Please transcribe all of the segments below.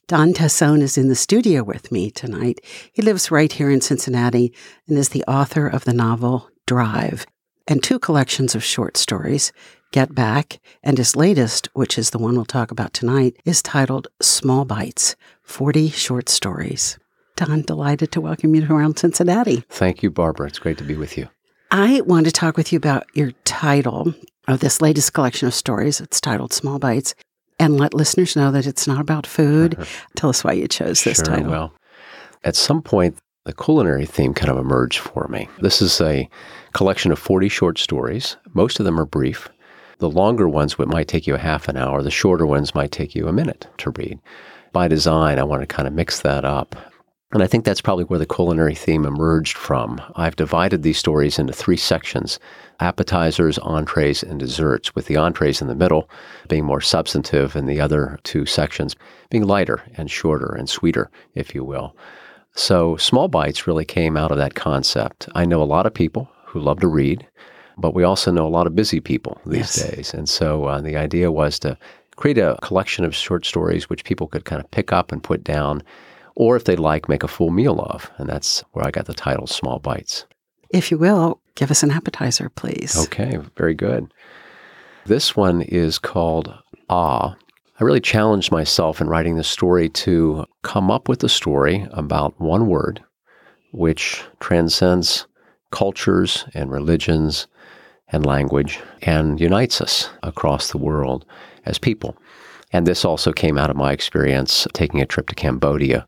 Don Tassone is in the studio with me tonight. He lives right here in Cincinnati and is the author of the novel Drive and 2 collections of short stories, Get Back, and his latest, which is the one we'll talk about tonight, is titled Small Bites, 40 Short Stories. Don, delighted to welcome you to Around Cincinnati. Thank you, Barbara. It's great to be with you. I want to talk with you about your title of this latest collection of stories. It's titled Small Bites. And let listeners know that it's not about food. Tell us why you chose this title. Well, at some point, the culinary theme kind of emerged for me. This is a collection of 40 short stories. Most of them are brief. The longer ones might take you a half an hour. The shorter ones might take you a minute to read. By design, I want to kind of mix that up. And I think that's probably where the culinary theme emerged from. I've divided these stories into 3 sections: appetizers, entrees, and desserts, with the entrees in the middle being more substantive and the other 2 sections being lighter and shorter and sweeter, if you will. So Small Bites really came out of that concept. I know a lot of people who love to read, but we also know a lot of busy people these days. And so the idea was to create a collection of short stories which people could kind of pick up and put down, or if they'd like, make a full meal of. And that's where I got the title Small Bites. If you will, give us an appetizer, please. Okay, very good. This one is called Ah. I really challenged myself in writing this story to come up with a story about one word which transcends cultures and religions and language and unites us across the world as people. And this also came out of my experience taking a trip to Cambodia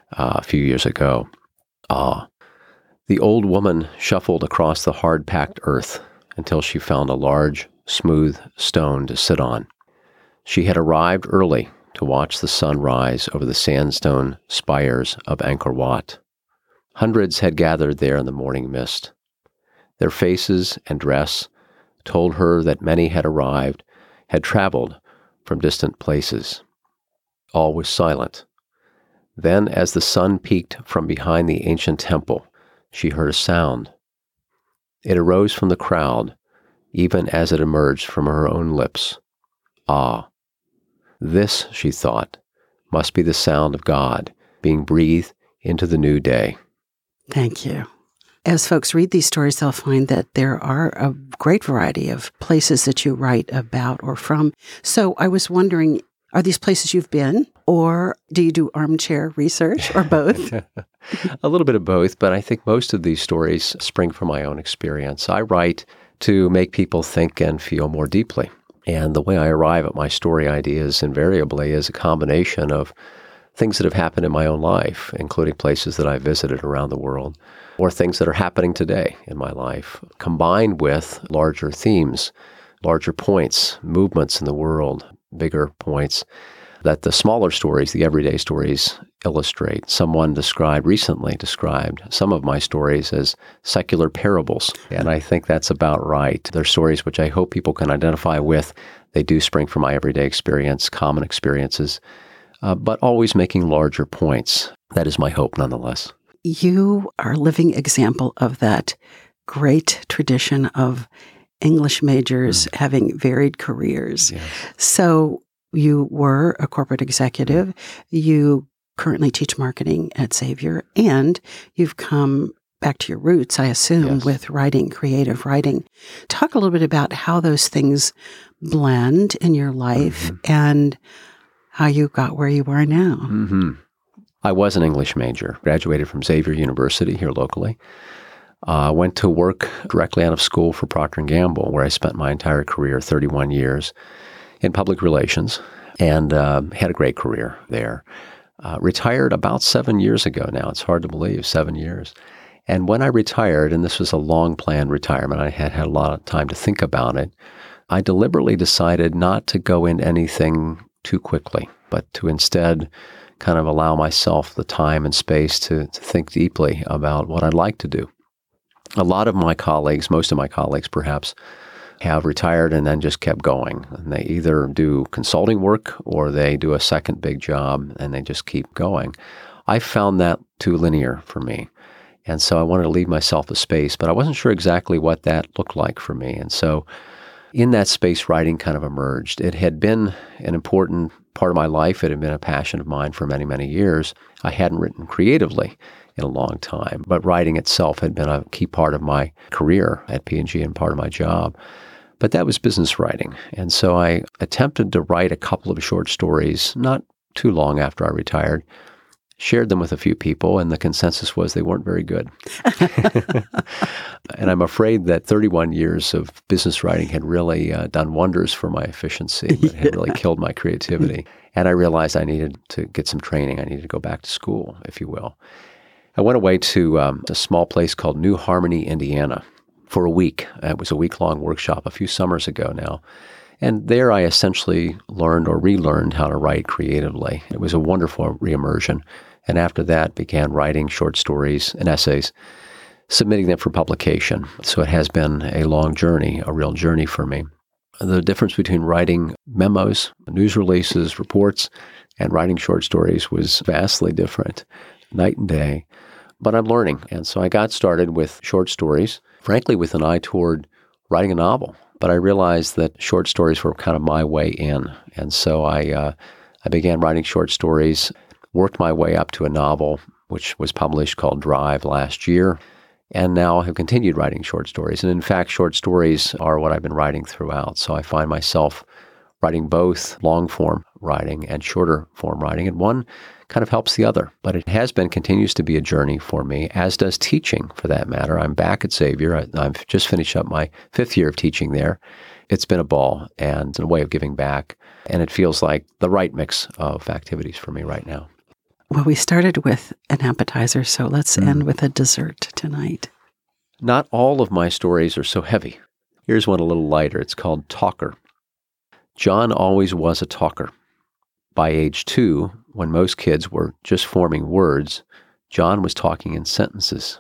a few years ago. Ah. The old woman shuffled across the hard-packed earth until she found a large, smooth stone to sit on. She had arrived early to watch the sun rise over the sandstone spires of Angkor Wat. Hundreds had gathered there in the morning mist. Their faces and dress told her that many had arrived, had traveled from distant places. All was silent. Then, as the sun peeked from behind the ancient temple, she heard a sound. It arose from the crowd, even as it emerged from her own lips. Ah. This, she thought, must be the sound of God being breathed into the new day. Thank you. As folks read these stories, they'll find that there are a great variety of places that you write about or from. So I was wondering, are these places you've been, or do you do armchair research, or both? A little bit of both, but I think most of these stories spring from my own experience. I write to make people think and feel more deeply. And the way I arrive at my story ideas invariably is a combination of things that have happened in my own life, including places that I've visited around the world, or things that are happening today in my life, combined with larger themes, larger points, movements in the world, bigger points that the smaller stories, the everyday stories, illustrate. Someone recently described some of my stories as secular parables, and I think that's about right. They're stories which I hope people can identify with. They do spring from my everyday experience, common experiences, but always making larger points. That is my hope nonetheless. You are a living example of that great tradition of English majors having varied careers. Yes. So you were a corporate executive. You currently teach marketing at Xavier, and you've come back to your roots, I assume, with writing, creative writing. Talk a little bit about how those things blend in your life and how you got where you are now. I was an English major, graduated from Xavier University here locally. Went to work directly out of school for Procter & Gamble, where I spent my entire career, 31 years, in public relations, and had a great career there. Retired about 7 years ago now. It's hard to believe, 7 years. And when I retired, and this was a long-planned retirement, I had a lot of time to think about it, I deliberately decided not to go into anything too quickly, but to instead kind of allow myself the time and space to think deeply about what I'd like to do. A lot of my colleagues, most of my colleagues perhaps, have retired and then just kept going. And they either do consulting work or they do a second big job and they just keep going. I found that too linear for me. And so I wanted to leave myself a space, but I wasn't sure exactly what that looked like for me. And so in that space, writing kind of emerged. It had been an important part of my life. It had been a passion of mine for many, many years. I hadn't written creatively in a long time, but writing itself had been a key part of my career at P&G and part of my job. But that was business writing. And so I attempted to write a couple of short stories, not too long after I retired, shared them with a few people, and the consensus was they weren't very good. And I'm afraid that 31 years of business writing had really done wonders for my efficiency. It had really killed my creativity. And I realized I needed to get some training. I needed to go back to school, if you will. I went away to a small place called New Harmony, Indiana, for a week. It was a week-long workshop a few summers ago now. And there I essentially learned or relearned how to write creatively. It was a wonderful reimmersion. And after that, began writing short stories and essays, submitting them for publication. So it has been a long journey, a real journey for me. The difference between writing memos, news releases, reports, and writing short stories was vastly different, night and day. But I'm learning. And so I got started with short stories, frankly, with an eye toward writing a novel. But I realized that short stories were kind of my way in. And so I began writing short stories, worked my way up to a novel, which was published called Drive last year, and now have continued writing short stories. And in fact, short stories are what I've been writing throughout. So I find myself writing both long-form writing and shorter-form writing, and one kind of helps the other. But it has been, continues to be a journey for me, as does teaching, for that matter. I'm back at Xavier. I've just finished up my 5th year of teaching there. It's been a ball and a way of giving back, and it feels like the right mix of activities for me right now. Well, we started with an appetizer, so let's end with a dessert tonight. Not all of my stories are so heavy. Here's one a little lighter. It's called Talker. John always was a talker. By age 2, when most kids were just forming words, John was talking in sentences.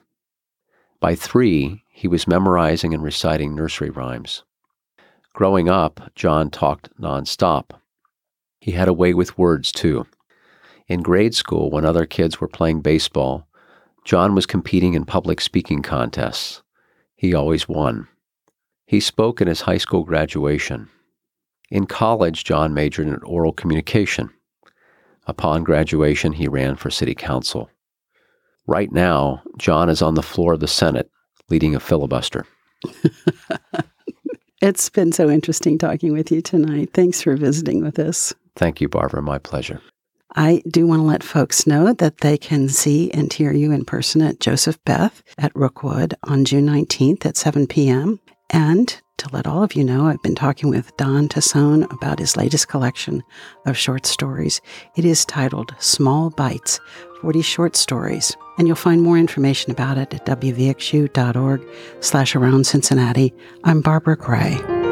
By 3, he was memorizing and reciting nursery rhymes. Growing up, John talked nonstop. He had a way with words, too. In grade school, when other kids were playing baseball, John was competing in public speaking contests. He always won. He spoke at his high school graduation. In college, John majored in oral communication. Upon graduation, he ran for city council. Right now, John is on the floor of the Senate, leading a filibuster. It's been so interesting talking with you tonight. Thanks for visiting with us. Thank you, Barbara. My pleasure. I do want to let folks know that they can see and hear you in person at Joseph Beth at Rookwood on June 19th at 7 p.m. And to let all of you know, I've been talking with Don Tassone about his latest collection of short stories. It is titled Small Bites, 40 Short Stories. And you'll find more information about it at wvxu.org/around Cincinnati. I'm Barbara Gray.